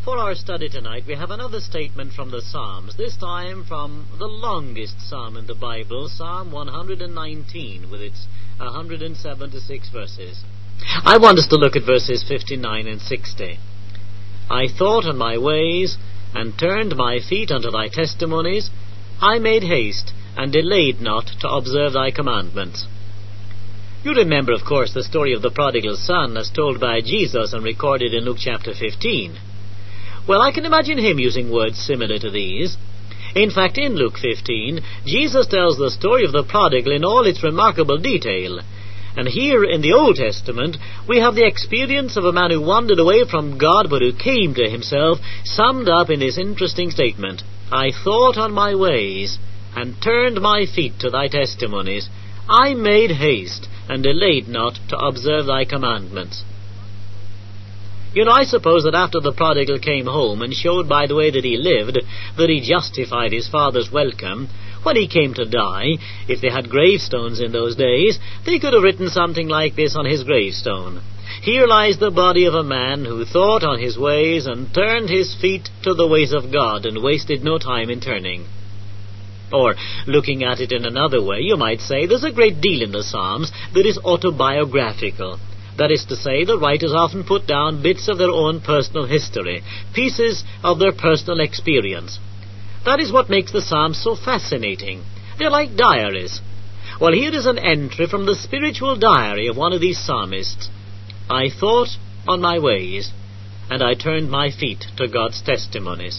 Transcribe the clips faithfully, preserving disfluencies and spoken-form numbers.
For our study tonight, we have another statement from the Psalms, this time from the longest psalm in the Bible, Psalm one hundred nineteen, with its one hundred seventy-six verses. I want us to look at verses fifty-nine and sixty. I thought on my ways, and turned my feet unto thy testimonies. I made haste, and delayed not to observe thy commandments. You remember, of course, the story of the prodigal son as told by Jesus and recorded in Luke chapter fifteen. Well, I can imagine him using words similar to these. In fact, in Luke fifteen, Jesus tells the story of the prodigal in all its remarkable detail. And here in the Old Testament, we have the experience of a man who wandered away from God but who came to himself, summed up in this interesting statement, I thought on my ways, and turned my feet to thy testimonies. I made haste, and delayed not to observe thy commandments. You know, I suppose that after the prodigal came home and showed by the way that he lived that he justified his father's welcome, when he came to die, if they had gravestones in those days, they could have written something like this on his gravestone. Here lies the body of a man who thought on his ways and turned his feet to the ways of God and wasted no time in turning. Or, looking at it in another way, you might say there's a great deal in the Psalms that is autobiographical. That is to say, the writers often put down bits of their own personal history, pieces of their personal experience. That is what makes the Psalms so fascinating. They're like diaries. Well, here is an entry from the spiritual diary of one of these psalmists. I thought on my ways, and I turned my feet to God's testimonies.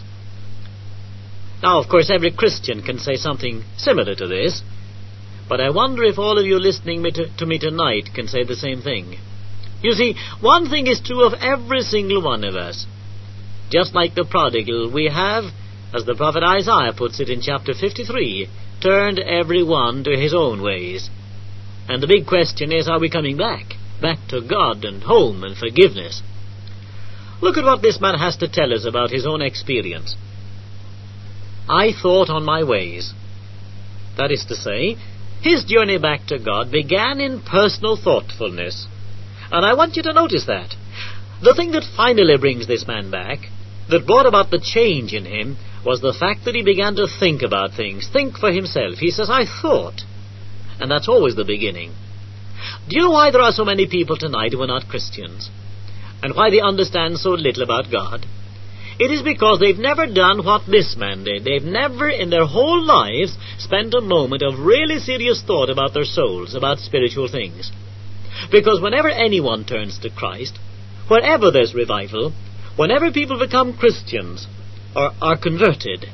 Now, of course, every Christian can say something similar to this, but I wonder if all of you listening me to, to me tonight can say the same thing. You see, one thing is true of every single one of us. Just like the prodigal, we have, as the prophet Isaiah puts it in chapter fifty-three, turned every one to his own ways. And the big question is, are we coming back? Back to God and home and forgiveness. Look at what this man has to tell us about his own experience. I thought on my ways. That is to say, his journey back to God began in personal thoughtfulness. And I want you to notice that. The thing that finally brings this man back, that brought about the change in him, was the fact that he began to think about things, think for himself. He says, I thought. And that's always the beginning. Do you know why there are so many people tonight who are not Christians? And why they understand so little about God? It is because they've never done what this man did. They've never in their whole lives spent a moment of really serious thought about their souls, about spiritual things. Because whenever anyone turns to Christ, wherever there's revival, whenever people become Christians or are converted,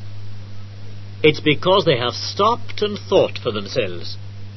it's because they have stopped and thought for themselves.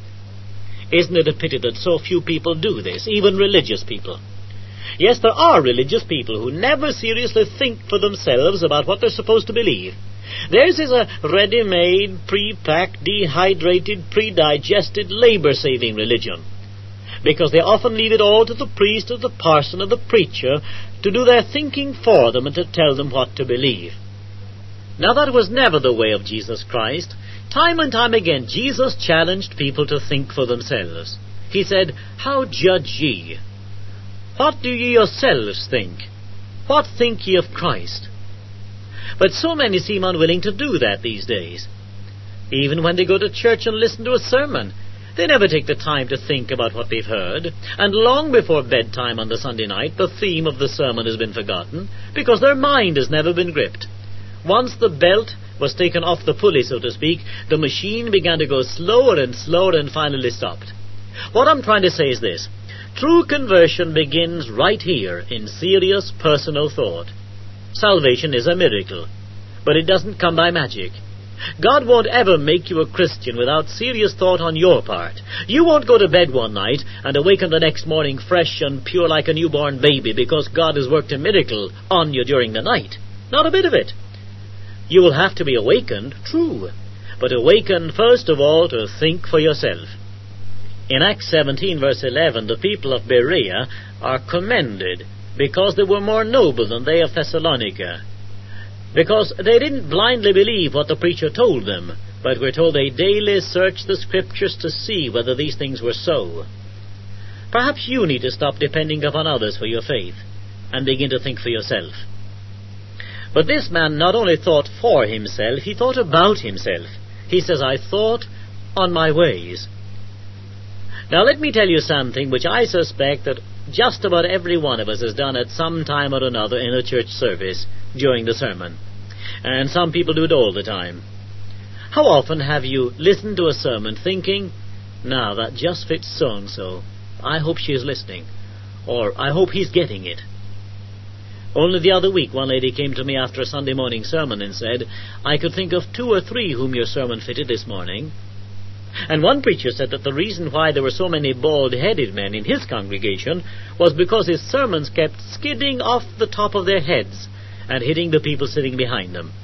Isn't it a pity that so few people do this, even religious people? Yes, there are religious people who never seriously think for themselves about what they're supposed to believe. Theirs is a ready-made, pre-packed, dehydrated, pre-digested, labor-saving religion, because they often leave it all to the priest or the parson or the preacher to do their thinking for them and to tell them what to believe. Now, that was never the way of Jesus Christ. Time and time again, Jesus challenged people to think for themselves. He said, How judge ye? What do ye yourselves think? What think ye of Christ? But so many seem unwilling to do that these days. Even when they go to church and listen to a sermon, they never take the time to think about what they've heard, and long before bedtime on the Sunday night, the theme of the sermon has been forgotten, because their mind has never been gripped. Once the belt was taken off the pulley, so to speak, the machine began to go slower and slower and finally stopped. What I'm trying to say is this. True conversion begins right here in serious personal thought. Salvation is a miracle, but it doesn't come by magic. God won't ever make you a Christian without serious thought on your part. You won't go to bed one night and awaken the next morning fresh and pure like a newborn baby because God has worked a miracle on you during the night. Not a bit of it. You will have to be awakened, true, but awakened first of all to think for yourself. In Acts seventeen verse eleven, the people of Berea are commended because they were more noble than they of Thessalonica. Because they didn't blindly believe what the preacher told them, but we're told they daily searched the Scriptures to see whether these things were so. Perhaps you need to stop depending upon others for your faith and begin to think for yourself. But this man not only thought for himself, he thought about himself. He says, I thought on my ways. Now let me tell you something which I suspect that just about every one of us has done at some time or another in a church service during the sermon. And some people do it all the time. How often have you listened to a sermon thinking, now that just fits so-and-so. I hope she is listening. Or, I hope he's getting it. Only the other week one lady came to me after a Sunday morning sermon and said, I could think of two or three whom your sermon fitted this morning. And one preacher said that the reason why there were so many bald-headed men in his congregation was because his sermons kept skidding off the top of their heads and hitting the people sitting behind them.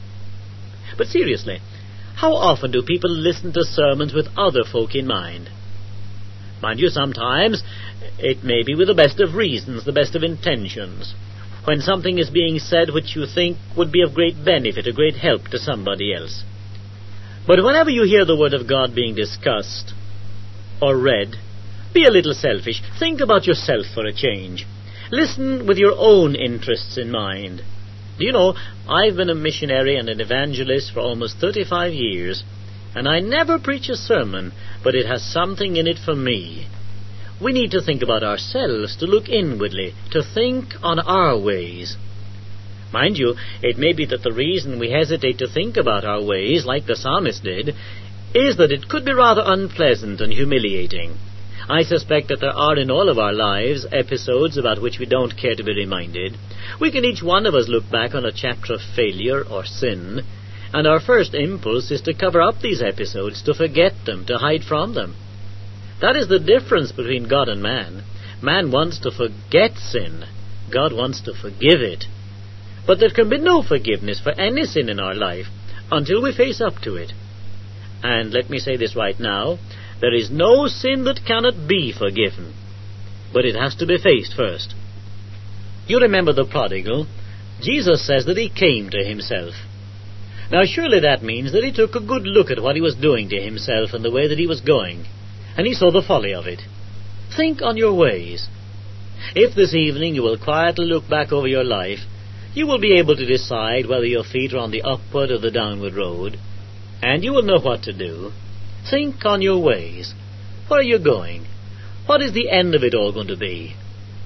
But seriously, how often do people listen to sermons with other folk in mind? Mind you, sometimes it may be with the best of reasons, the best of intentions, when something is being said which you think would be of great benefit, a great help to somebody else. But whenever you hear the Word of God being discussed or read, be a little selfish. Think about yourself for a change. Listen with your own interests in mind. Do you know, I've been a missionary and an evangelist for almost thirty-five years, and I never preach a sermon, but it has something in it for me. We need to think about ourselves, to look inwardly, to think on our ways. Mind you, it may be that the reason we hesitate to think about our ways, like the psalmist did, is that it could be rather unpleasant and humiliating. I suspect that there are in all of our lives episodes about which we don't care to be reminded. We can each one of us look back on a chapter of failure or sin, and our first impulse is to cover up these episodes, to forget them, to hide from them. That is the difference between God and man. Man wants to forget sin. God wants to forgive it. But there can be no forgiveness for any sin in our life until we face up to it. And let me say this right now, there is no sin that cannot be forgiven, but it has to be faced first. You remember the prodigal? Jesus says that he came to himself. Now surely that means that he took a good look at what he was doing to himself and the way that he was going, and he saw the folly of it. Think on your ways. If this evening you will quietly look back over your life, you will be able to decide whether your feet are on the upward or the downward road, and you will know what to do. Think on your ways. Where are you going? What is the end of it all going to be?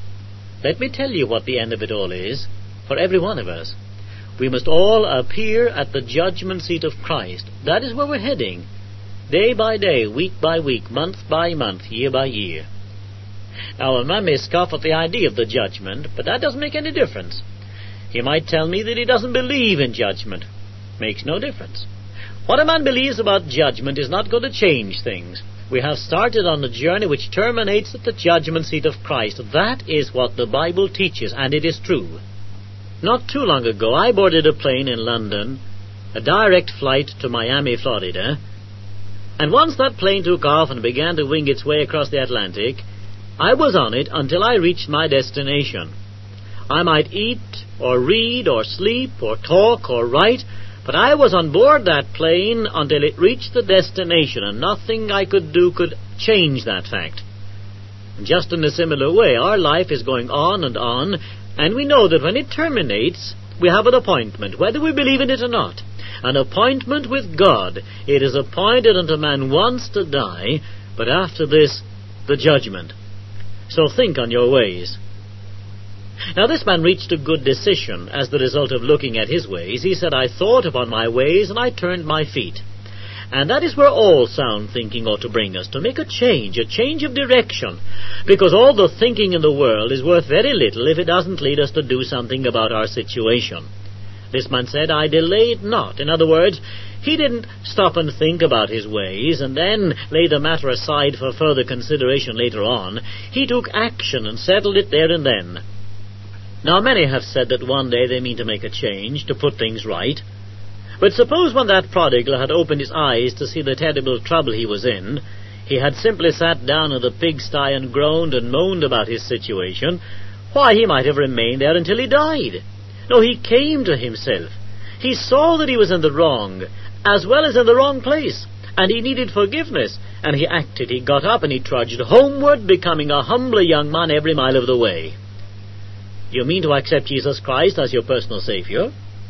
Let me tell you what the end of it all is, for every one of us. We must all appear at the judgment seat of Christ. That is where we're heading, day by day, week by week, month by month, year by year. Now, a man may scoff at the idea of the judgment, but that doesn't make any difference. He might tell me that he doesn't believe in judgment. Makes no difference. What a man believes about judgment is not going to change things. We have started on a journey which terminates at the judgment seat of Christ. That is what the Bible teaches, and it is true. Not too long ago, I boarded a plane in London, a direct flight to Miami, Florida, and once that plane took off and began to wing its way across the Atlantic, I was on it until I reached my destination. I might eat, or read, or sleep, or talk, or write, but I was on board that plane until it reached the destination, and nothing I could do could change that fact. And just in a similar way, our life is going on and on, and we know that when it terminates, we have an appointment, whether we believe in it or not. An appointment with God. It is appointed unto man once to die, but after this, the judgment. So think on your ways. Now this man reached a good decision as the result of looking at his ways. He said, I thought upon my ways and I turned my feet. And that is where all sound thinking ought to bring us, to make a change, a change of direction. Because all the thinking in the world is worth very little if it doesn't lead us to do something about our situation. This man said, I delayed not. In other words, he didn't stop and think about his ways and then lay the matter aside for further consideration later on. He took action and settled it there and then. Now, many have said that one day they mean to make a change, to put things right. But suppose when that prodigal had opened his eyes to see the terrible trouble he was in, he had simply sat down in the pigsty and groaned and moaned about his situation, why, he might have remained there until he died. No, he came to himself. He saw that he was in the wrong, as well as in the wrong place, and he needed forgiveness, and he acted. He got up and he trudged homeward, becoming a humbler young man every mile of the way. You mean to accept Jesus Christ as your personal Savior?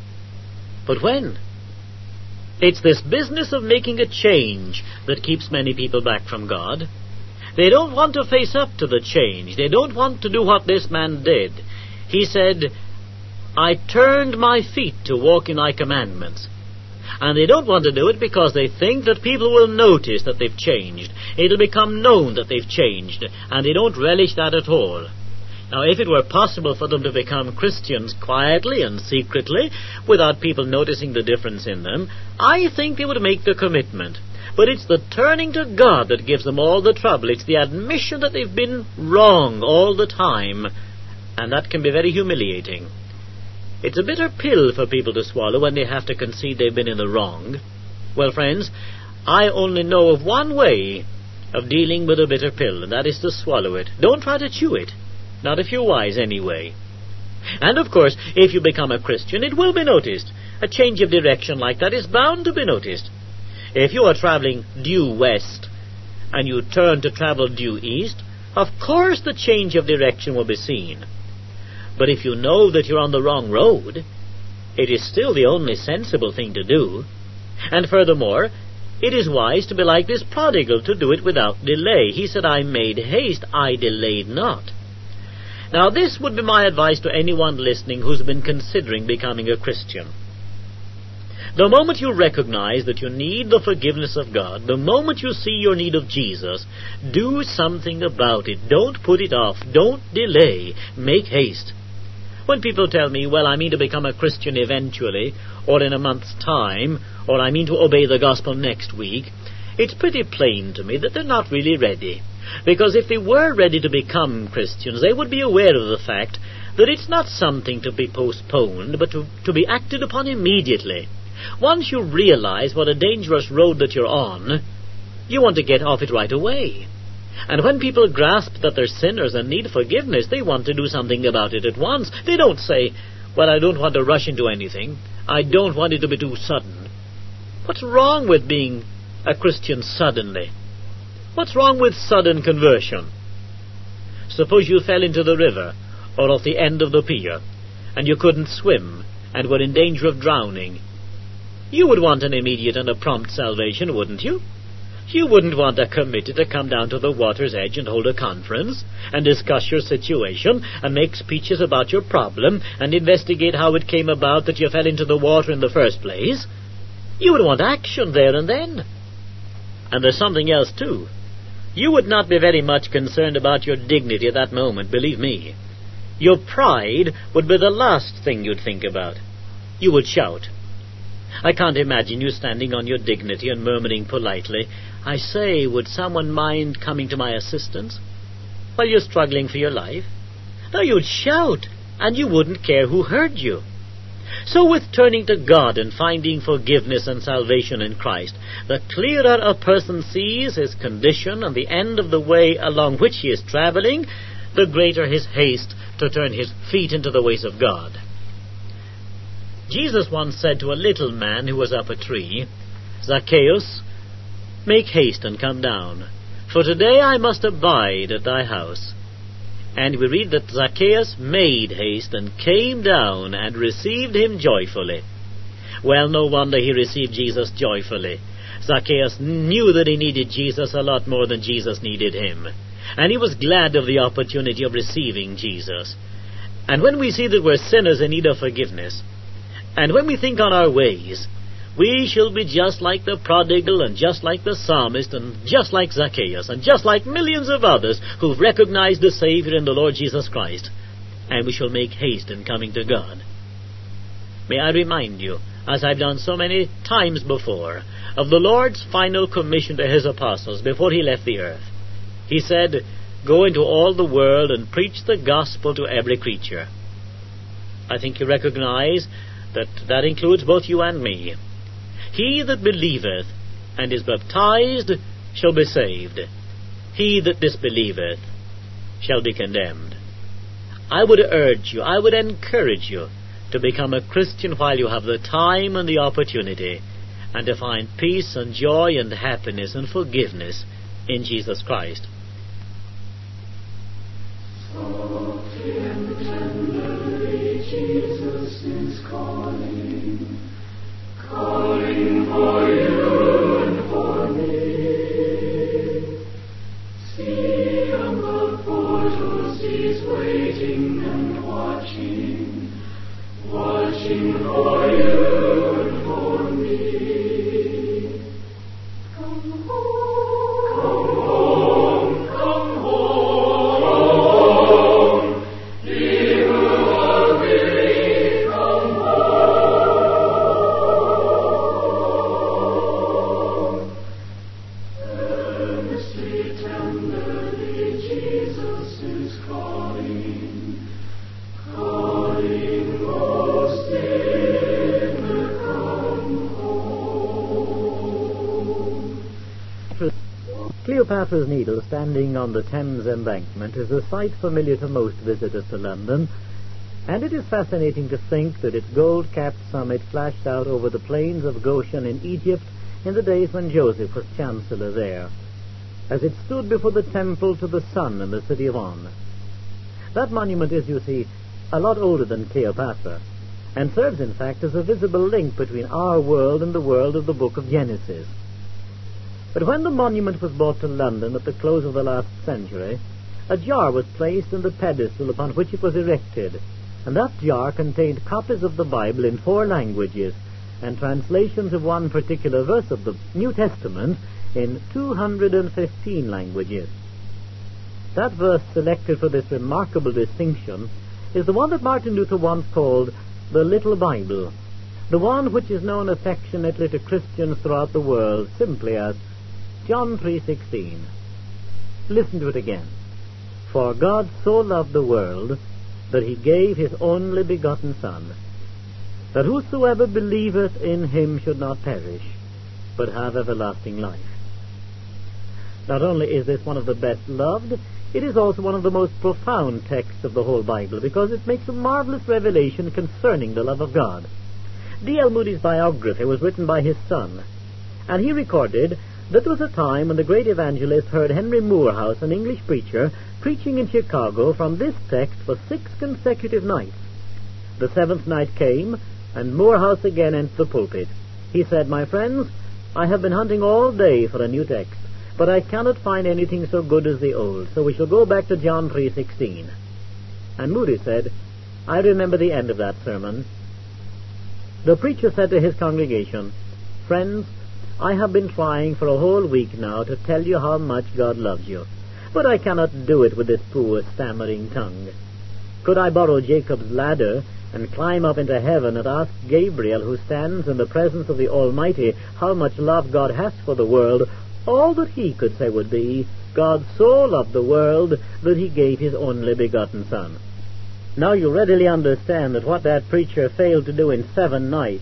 But when? It's this business of making a change that keeps many people back from God. They don't want to face up to the change. They don't want to do what this man did. He said, I turned my feet to walk in thy commandments. And they don't want to do it because they think that people will notice that they've changed. It'll become known that they've changed, and they don't relish that at all. Now, if it were possible for them to become Christians quietly and secretly, without people noticing the difference in them, I think they would make the commitment. But it's the turning to God that gives them all the trouble. It's the admission that they've been wrong all the time, and that can be very humiliating. It's a bitter pill for people to swallow when they have to concede they've been in the wrong. Well, friends, I only know of one way of dealing with a bitter pill, and that is to swallow it. Don't try to chew it. Not if you're wise, anyway. And, of course, if you become a Christian, it will be noticed. A change of direction like that is bound to be noticed. If you are traveling due west, and you turn to travel due east, of course the change of direction will be seen. But if you know that you're on the wrong road, it is still the only sensible thing to do. And furthermore, it is wise to be like this prodigal, to do it without delay. He said, I made haste, I delayed not. Now, this would be my advice to anyone listening who's been considering becoming a Christian. The moment you recognize that you need the forgiveness of God, the moment you see your need of Jesus, do something about it. Don't put it off. Don't delay. Make haste. When people tell me, well, I mean to become a Christian eventually, or in a month's time, or I mean to obey the gospel next week, it's pretty plain to me that they're not really ready. Because if they were ready to become Christians, they would be aware of the fact that it's not something to be postponed, but to, to be acted upon immediately. Once you realize what a dangerous road that you're on, you want to get off it right away. And when people grasp that they're sinners and need forgiveness, they want to do something about it at once. They don't say, well, I don't want to rush into anything. I don't want it to be too sudden. What's wrong with being a Christian suddenly? What's wrong with sudden conversion? Suppose you fell into the river or off the end of the pier, and you couldn't swim and were in danger of drowning. You would want an immediate and a prompt salvation, wouldn't you? You wouldn't want a committee to come down to the water's edge and hold a conference and discuss your situation and make speeches about your problem and investigate how it came about that you fell into the water in the first place. You would want action there and then. And there's something else, too. You would not be very much concerned about your dignity at that moment, believe me. Your pride would be the last thing you'd think about. You would shout. I can't imagine you standing on your dignity and murmuring politely, I say, would someone mind coming to my assistance? While you're struggling for your life? No, you'd shout, and you wouldn't care who heard you. So with turning to God and finding forgiveness and salvation in Christ, the clearer a person sees his condition and the end of the way along which he is traveling, the greater his haste to turn his feet into the ways of God. Jesus once said to a little man who was up a tree, Zacchaeus, make haste and come down, for today I must abide at thy house. And we read that Zacchaeus made haste and came down and received him joyfully. Well, no wonder he received Jesus joyfully. Zacchaeus knew that he needed Jesus a lot more than Jesus needed him. And he was glad of the opportunity of receiving Jesus. And when we see that we're sinners in need of forgiveness, and when we think on our ways, we shall be just like the prodigal and just like the psalmist and just like Zacchaeus and just like millions of others who've recognized the Savior in the Lord Jesus Christ. And we shall make haste in coming to God. May I remind you, as I've done so many times before, of the Lord's final commission to his apostles before he left the earth. He said, go into all the world and preach the gospel to every creature. I think you recognize that that includes both you and me. He that believeth and is baptized shall be saved. He that disbelieveth shall be condemned. I would urge you, I would encourage you to become a Christian while you have the time and the opportunity, and to find peace and joy and happiness and forgiveness in Jesus Christ. Softly and tenderly Jesus is calling, waiting and watching, watching for you and for me. Come home, come home, come home. Ye who are weary, come home. Earnestly, tenderly, Jesus is calling, calling most sinner, come home. Cleopatra's Needle, standing on the Thames embankment, is a sight familiar to most visitors to London, and it is fascinating to think that its gold-capped summit flashed out over the plains of Goshen in Egypt in the days when Joseph was chancellor there, as it stood before the temple to the sun in the city of On. That monument is, you see, a lot older than Cleopatra, and serves, in fact, as a visible link between our world and the world of the book of Genesis. But when the monument was brought to London at the close of the last century, a jar was placed in the pedestal upon which it was erected, and that jar contained copies of the Bible in four languages, and translations of one particular verse of the New Testament in two hundred fifteen languages. That verse selected for this remarkable distinction is the one that Martin Luther once called the Little Bible, the one which is known affectionately to Christians throughout the world simply as John three sixteen. Listen to it again. For God so loved the world that he gave his only begotten Son, that whosoever believeth in him should not perish, but have everlasting life. Not only is this one of the best loved, it is also one of the most profound texts of the whole Bible, because it makes a marvelous revelation concerning the love of God. D L Moody's biography was written by his son, and he recorded that there was a time when the great evangelist heard Henry Moorhouse, an English preacher, preaching in Chicago from this text for six consecutive nights. The seventh night came, and Moorhouse again entered the pulpit. He said, "My friends, I have been hunting all day for a new text, but I cannot find anything so good as the old, so we shall go back to John three sixteen. And Moody said, "I remember the end of that sermon." The preacher said to his congregation, "Friends, I have been trying for a whole week now to tell you how much God loves you, but I cannot do it with this poor stammering tongue. Could I borrow Jacob's ladder and climb up into heaven and ask Gabriel, who stands in the presence of the Almighty, how much love God has for the world, all that he could say would be, God so loved the world that he gave his only begotten Son." Now you readily understand that what that preacher failed to do in seven nights,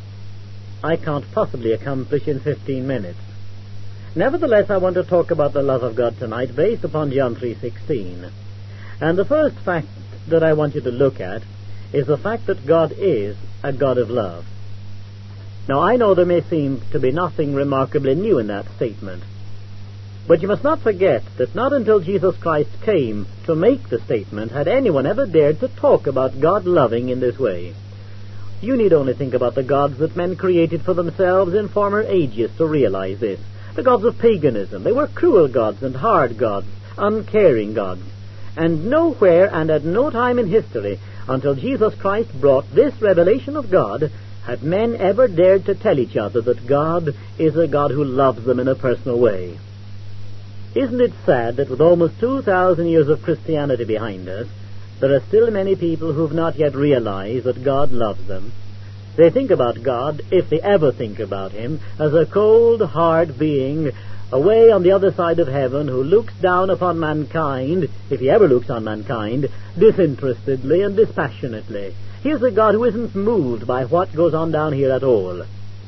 I can't possibly accomplish in fifteen minutes. Nevertheless, I want to talk about the love of God tonight based upon John three sixteen. And the first fact that I want you to look at is the fact that God is a God of love. Now, I know there may seem to be nothing remarkably new in that statement, but you must not forget that not until Jesus Christ came to make the statement had anyone ever dared to talk about God loving in this way. You need only think about the gods that men created for themselves in former ages to realize this. The gods of paganism. They were cruel gods and hard gods, uncaring gods. And nowhere and at no time in history, until Jesus Christ brought this revelation of God, had men ever dared to tell each other that God is a God who loves them in a personal way. Isn't it sad that with almost two thousand years of Christianity behind us, there are still many people who have not yet realized that God loves them? They think about God, if they ever think about him, as a cold, hard being away on the other side of heaven who looks down upon mankind, if he ever looks on mankind, disinterestedly and dispassionately. He is a God who isn't moved by what goes on down here at all.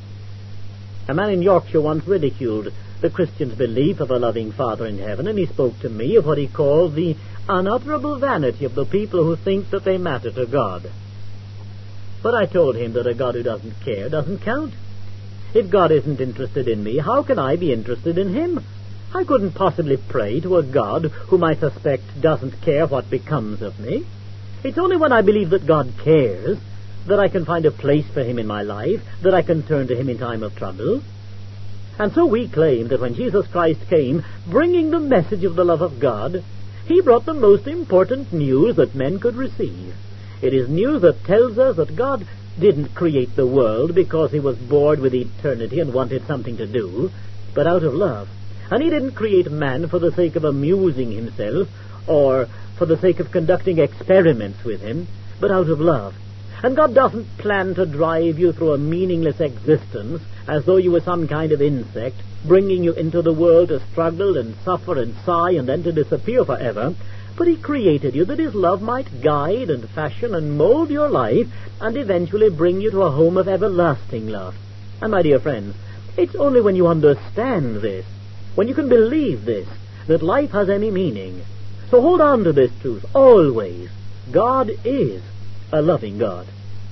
A man in Yorkshire once ridiculed the Christian's belief of a loving Father in heaven, and he spoke to me of what he called the unutterable vanity of the people who think that they matter to God. But I told him that a God who doesn't care doesn't count. If God isn't interested in me, how can I be interested in him? I couldn't possibly pray to a God whom I suspect doesn't care what becomes of me. It's only when I believe that God cares that I can find a place for him in my life, that I can turn to him in time of trouble. And so we claim that when Jesus Christ came, bringing the message of the love of God, He brought the most important news that men could receive. It is news that tells us that God didn't create the world because he was bored with eternity and wanted something to do, but out of love. And he didn't create man for the sake of amusing himself or for the sake of conducting experiments with him, but out of love. And God doesn't plan to drive you through a meaningless existence as though you were some kind of insect, bringing you into the world to struggle and suffer and sigh and then to disappear forever. But he created you that his love might guide and fashion and mold your life and eventually bring you to a home of everlasting love. And my dear friends, it's only when you understand this, when you can believe this, that life has any meaning. So hold on to this truth always. God is a loving God.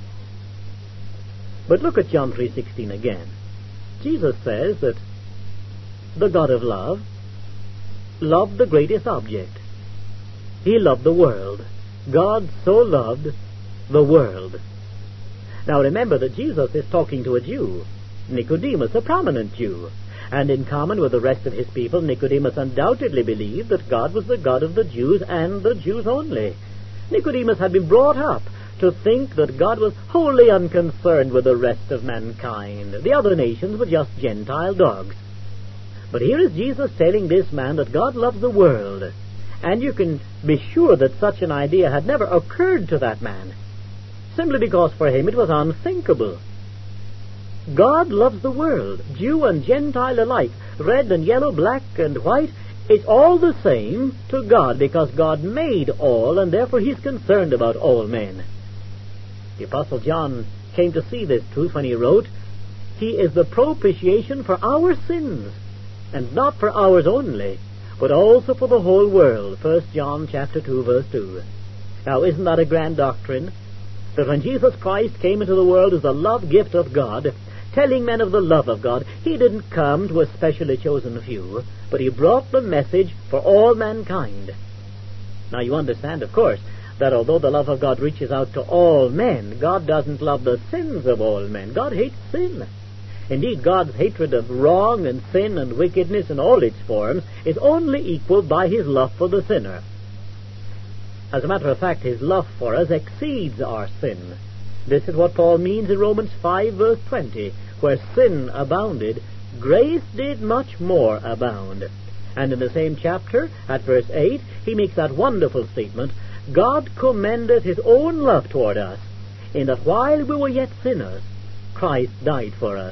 But look at John three sixteen again. Jesus says that the God of love loved the greatest object. He loved the world. God so loved the world. Now remember that Jesus is talking to a Jew, Nicodemus, a prominent Jew. And in common with the rest of his people, Nicodemus undoubtedly believed that God was the God of the Jews and the Jews only. Nicodemus had been brought up to think that God was wholly unconcerned with the rest of mankind. The other nations were just Gentile dogs. But here is Jesus telling this man that God loves the world. And you can be sure that such an idea had never occurred to that man, simply because for him it was unthinkable. God loves the world, Jew and Gentile alike, red and yellow, black and white. It's all the same to God because God made all, and therefore he's concerned about all men. The Apostle John came to see this truth when he wrote, "He is the propitiation for our sins, and not for ours only, but also for the whole world." First John chapter two, verse two. Now, isn't that a grand doctrine? That when Jesus Christ came into the world as the love gift of God, telling men of the love of God, he didn't come to a specially chosen few, but he brought the message for all mankind. Now you understand, of course, that although the love of God reaches out to all men, God doesn't love the sins of all men. God hates sin. Indeed, God's hatred of wrong and sin and wickedness in all its forms is only equaled by his love for the sinner. As a matter of fact, his love for us exceeds our sin. This is what Paul means in Romans five, verse twenty, where sin abounded, grace did much more abound. And in the same chapter, at verse eight, he makes that wonderful statement, God commendeth his own love toward us, in that while we were yet sinners, Christ died for us.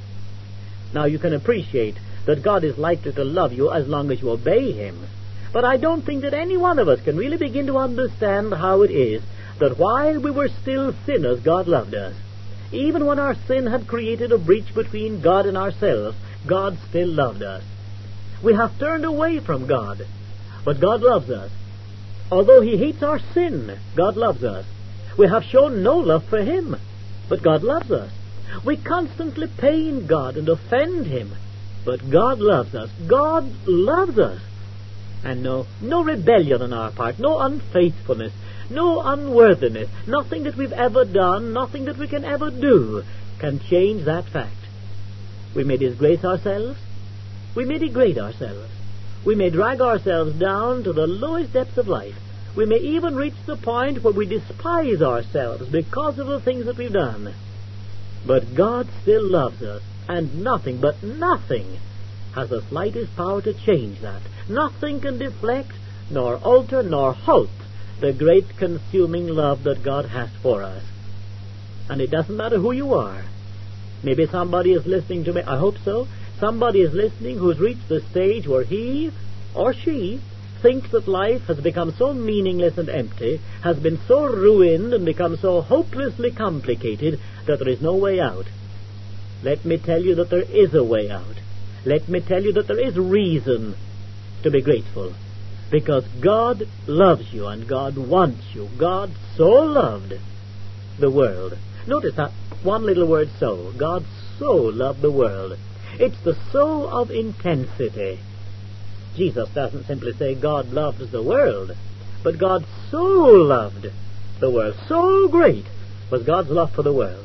Now you can appreciate that God is likely to love you as long as you obey him. But I don't think that any one of us can really begin to understand how it is that while we were still sinners, God loved us. Even when our sin had created a breach between God and ourselves, God still loved us. We have turned away from God, but God loves us. Although he hates our sin, God loves us. We have shown no love for him, but God loves us. We constantly pain God and offend him, but God loves us. God loves us. And no, no rebellion on our part, no unfaithfulness, no unworthiness, nothing that we've ever done, nothing that we can ever do can change that fact. We may disgrace ourselves, we may degrade ourselves, we may drag ourselves down to the lowest depths of life, we may even reach the point where we despise ourselves because of the things that we've done. But God still loves us, and nothing, but nothing, has the slightest power to change that. Nothing can deflect, nor alter, nor halt the great consuming love that God has for us. And it doesn't matter who you are. Maybe somebody is listening to me, I hope so. Somebody is listening who's reached the stage where he or she thinks that life has become so meaningless and empty, has been so ruined and become so hopelessly complicated that there is no way out. Let me tell you that there is a way out. Let me tell you that there is reason to be grateful. Because God loves you and God wants you. God so loved the world. Notice that one little word, so. God so loved the world. It's the so of intensity. Jesus doesn't simply say God loves the world, but God so loved the world. So great was God's love for the world.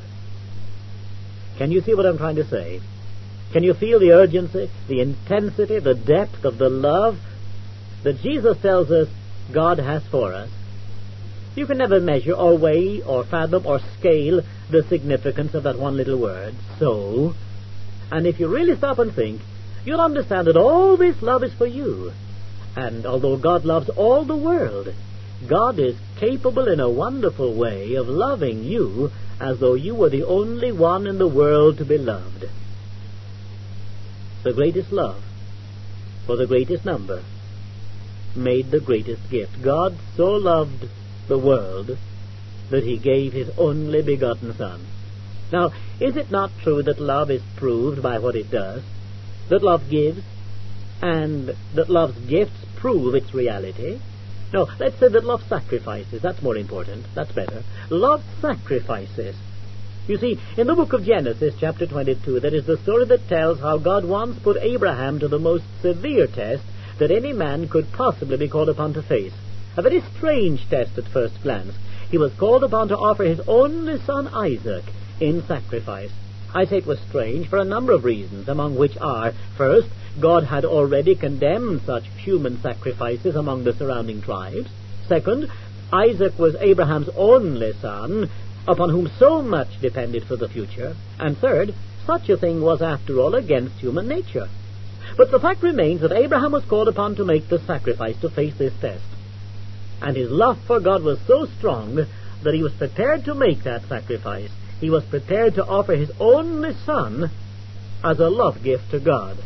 Can you see what I'm trying to say? Can you feel the urgency, the intensity, the depth of the love that Jesus tells us God has for us. You can never measure or weigh or fathom or scale the significance of that one little word, so. And if you really stop and think, you'll understand that all this love is for you. And although God loves all the world, God is capable in a wonderful way of loving you as though you were the only one in the world to be loved. The greatest love, for the greatest number, made the greatest gift. God so loved the world that he gave his only begotten Son. Now, is it not true that love is proved by what it does? That love gives, and that love's gifts prove its reality? No, let's say that love sacrifices. That's more important. That's better. Love sacrifices. You see, in the book of Genesis, chapter twenty-two, there is the story that tells how God once put Abraham to the most severe test that any man could possibly be called upon to face. A very strange test at first glance. He was called upon to offer his only son Isaac in sacrifice. I say it was strange for a number of reasons, among which are, first, God had already condemned such human sacrifices among the surrounding tribes. Second, Isaac was Abraham's only son, upon whom so much depended for the future. And third, such a thing was, after all, against human nature. But the fact remains that Abraham was called upon to make the sacrifice to face this test. And his love for God was so strong that he was prepared to make that sacrifice. He was prepared to offer his only son as a love gift to God.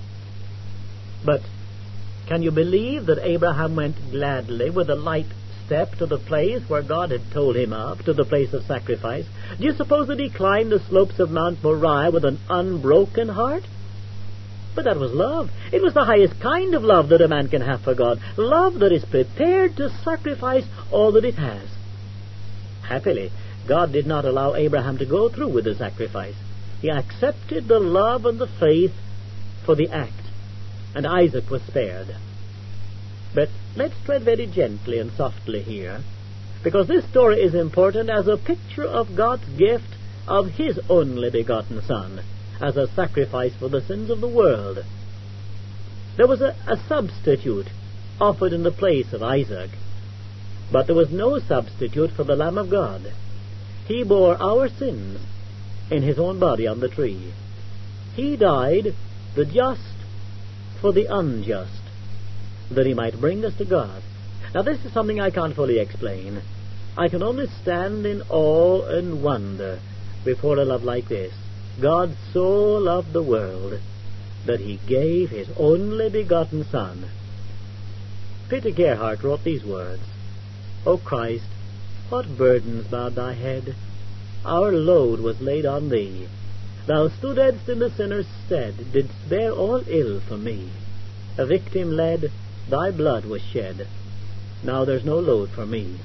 But can you believe that Abraham went gladly with a light step to the place where God had told him of, to the place of sacrifice? Do you suppose that he climbed the slopes of Mount Moriah with an unbroken heart? But that was love. It was the highest kind of love that a man can have for God. Love that is prepared to sacrifice all that it has. Happily, God did not allow Abraham to go through with the sacrifice. He accepted the love and the faith for the act, and Isaac was spared. But let's tread very gently and softly here, because this story is important as a picture of God's gift of his only begotten Son, as a sacrifice for the sins of the world. There was a, a substitute offered in the place of Isaac, but there was no substitute for the Lamb of God. He bore our sins in his own body on the tree. He died, the just for the unjust, that he might bring us to God. Now this is something I can't fully explain. I can only stand in awe and wonder before a love like this. God so loved the world that he gave his only begotten Son. Peter Gerhardt wrote these words, O Christ, what burdens bowed thy head? Our load was laid on thee. Thou stoodest in the sinner's stead, didst bear all ill for me. A victim led, thy blood was shed. Now there's no load for me.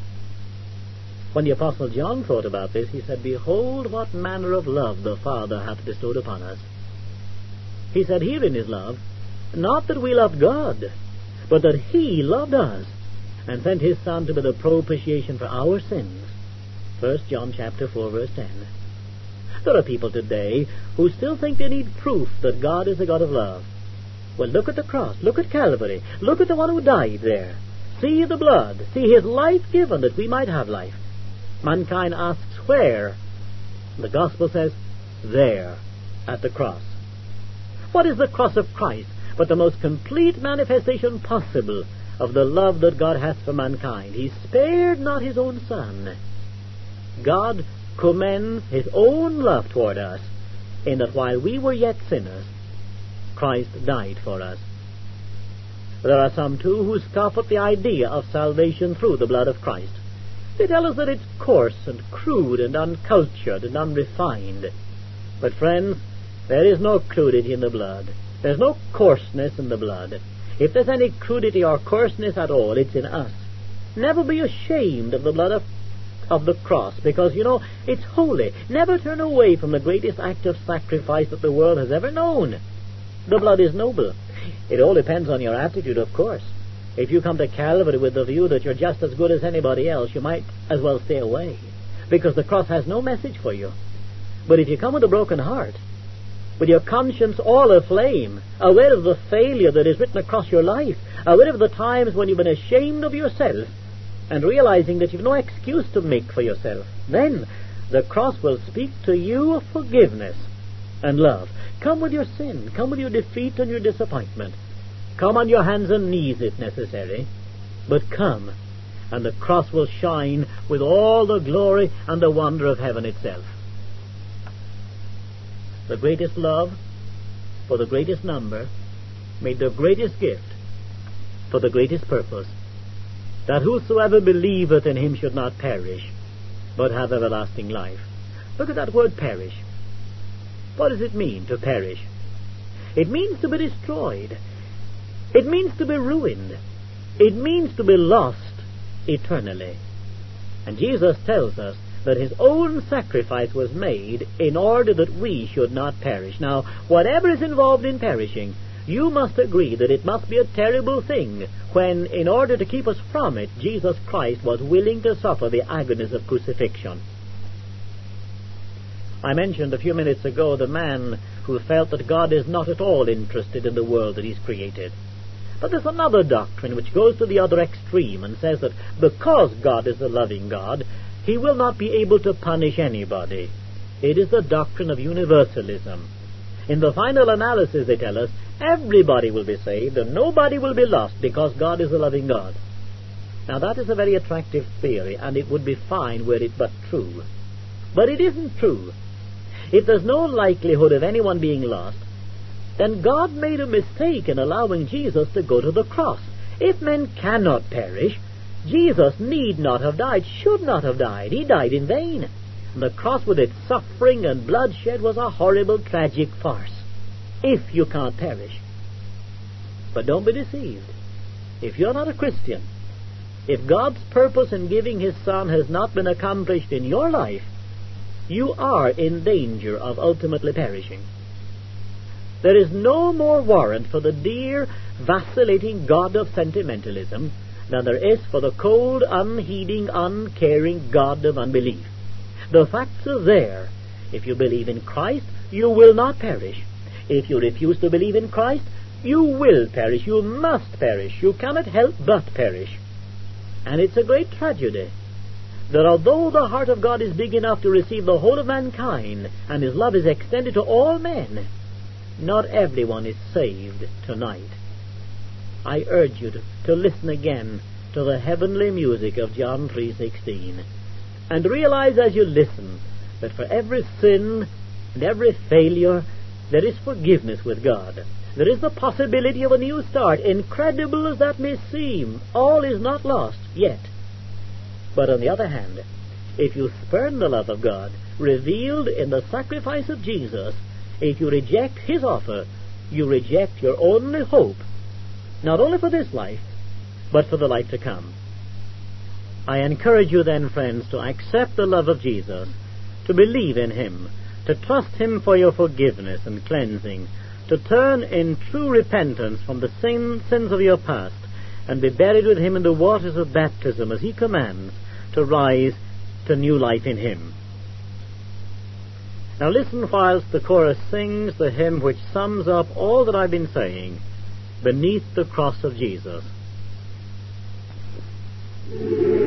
When the Apostle John thought about this, he said, Behold what manner of love the Father hath bestowed upon us. He said herein is love, not that we loved God, but that he loved us, and sent his Son to be the propitiation for our sins. First John chapter four, verse ten. There are people today who still think they need proof that God is a God of love. Well, look at the cross, look at Calvary, look at the one who died there. See the blood, see his life given that we might have life. Mankind asks where? The Gospel says, there, at the cross. What is the cross of Christ but the most complete manifestation possible of the love that God hath for mankind? He spared not his own Son. God commends his own love toward us, in that while we were yet sinners, Christ died for us. There are some, too, who scoff at the idea of salvation through the blood of Christ. They tell us that it's coarse and crude and uncultured and unrefined. But, friends, there is no crudity in the blood. There's no coarseness in the blood. If there's any crudity or coarseness at all, it's in us. Never be ashamed of the blood of, of the cross, because, you know, it's holy. Never turn away from the greatest act of sacrifice that the world has ever known. The blood is noble. It all depends on your attitude, of course. If you come to Calvary with the view that you're just as good as anybody else, you might as well stay away, because the cross has no message for you. But if you come with a broken heart, with your conscience all aflame, aware of the failure that is written across your life, aware of the times when you've been ashamed of yourself, and realizing that you've no excuse to make for yourself, then the cross will speak to you of forgiveness and love. Come with your sin, come with your defeat and your disappointment. Come on your hands and knees if necessary, but come, and the cross will shine with all the glory and the wonder of heaven itself. The greatest love for the greatest number made the greatest gift for the greatest purpose, that whosoever believeth in him should not perish, but have everlasting life. Look at that word perish. What does it mean, to perish? It means to be destroyed. It means to be ruined. It means to be lost eternally. And Jesus tells us that his own sacrifice was made in order that we should not perish. Now, whatever is involved in perishing, you must agree that it must be a terrible thing when, in order to keep us from it, Jesus Christ was willing to suffer the agonies of crucifixion. I mentioned a few minutes ago the man who felt that God is not at all interested in the world that he's created. But there's another doctrine which goes to the other extreme and says that because God is a loving God, he will not be able to punish anybody. It is the doctrine of universalism. In the final analysis, they tell us, everybody will be saved and nobody will be lost because God is a loving God. Now that is a very attractive theory, and it would be fine were it but true. But it isn't true. If there's no likelihood of anyone being lost, then God made a mistake in allowing Jesus to go to the cross. If men cannot perish, Jesus need not have died, should not have died. He died in vain. And the cross with its suffering and bloodshed was a horrible, tragic farce. If you can't perish. But don't be deceived. If you're not a Christian, if God's purpose in giving his Son has not been accomplished in your life, you are in danger of ultimately perishing. There is no more warrant for the dear, vacillating God of sentimentalism than there is for the cold, unheeding, uncaring God of unbelief. The facts are there. If you believe in Christ, you will not perish. If you refuse to believe in Christ, you will perish. You must perish. You cannot help but perish. And it's a great tragedy that although the heart of God is big enough to receive the whole of mankind, and his love is extended to all men, not everyone is saved tonight. I urge you to, to listen again to the heavenly music of John three sixteen, and realize as you listen that for every sin and every failure there is forgiveness with God. There is the possibility of a new start. Incredible as that may seem, all is not lost yet. But on the other hand, if you spurn the love of God revealed in the sacrifice of Jesus, if you reject his offer, you reject your only hope, not only for this life, but for the life to come. I encourage you then, friends, to accept the love of Jesus, to believe in him, to trust him for your forgiveness and cleansing, to turn in true repentance from the sin, sins of your past, and be buried with him in the waters of baptism as he commands, to rise to new life in him. Now listen whilst the chorus sings the hymn which sums up all that I've been saying, Beneath the Cross of Jesus.